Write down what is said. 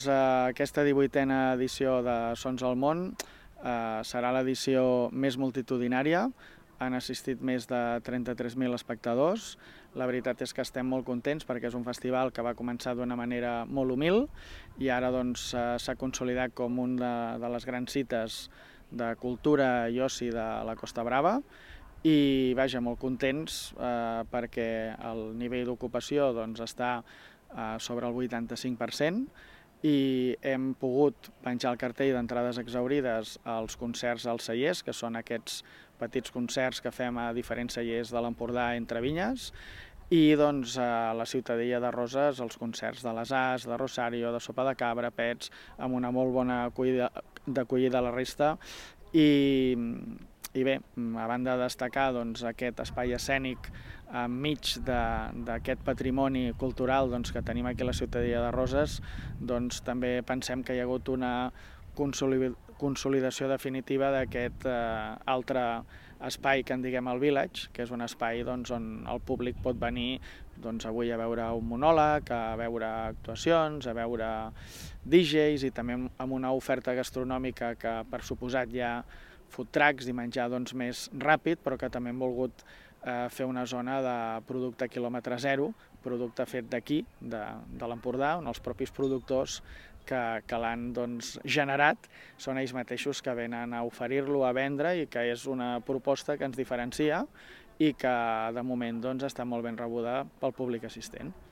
Aquesta 18a edició de Sons al Món serà l'edició més multitudinària. Han assistit més de 33.000 espectadors. La veritat és que estem molt contents perquè és un festival que va començar d'una manera molt humil i ara s'ha consolidat com una de les grans cites de cultura i oci de la Costa Brava. I vaja, molt contents perquè el nivell d'ocupació està sobre el 85% i hem pogut penjar el cartell d'entrades exhaurides als concerts als cellers, que són aquests petits concerts que fem a diferents cellers de l'Empordà entre vinyes, i a la Ciutadella de Roses els concerts de les As, de Rosario, de Sopa de Cabra, Pets, amb una molt bona d'acollida a la resta. I bé, a banda de destacar aquest espai escènic enmig d'aquest patrimoni cultural que tenim aquí a la Ciutadella de Roses, també pensem que hi ha hagut una consolidació definitiva d'aquest altre espai que en diguem el Village, que és un espai on el públic pot venir avui a veure un monòleg, a veure actuacions, a veure DJs i també amb una oferta gastronòmica que per suposat hi ha food trucks i menjar més ràpid, però que també hem volgut fer una zona de producte quilòmetre zero, producte fet d'aquí, de l'Empordà, on els propis productors que l'han generat són ells mateixos que venen a oferir-lo, a vendre, i que és una proposta que ens diferencia i que de moment està molt ben rebuda pel públic assistent.